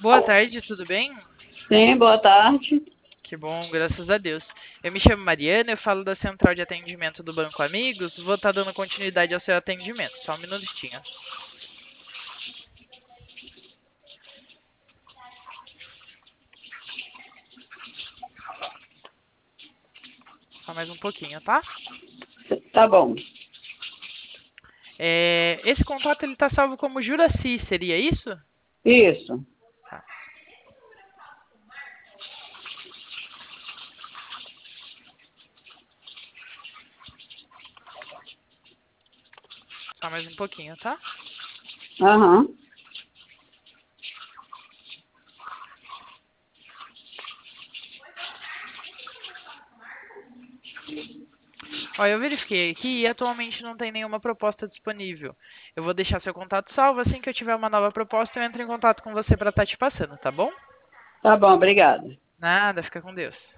Boa tarde, tudo bem? Sim, boa tarde. Que bom, graças a Deus. Eu me chamo Mariana, eu falo da central de atendimento do Banco Amigos. Vou estar dando continuidade ao seu atendimento. Só um minutinho. Só mais um pouquinho, tá? Tá bom. Esse contato ele tá salvo como Juraci, seria isso? Isso. Tá. Só mais um pouquinho, tá? Aham. Ó, eu verifiquei aqui e atualmente não tem nenhuma proposta disponível. Eu vou deixar seu contato salvo. Assim que eu tiver uma nova proposta, eu entro em contato com você para estar te passando, tá bom? Tá bom, obrigada. Nada, fica com Deus.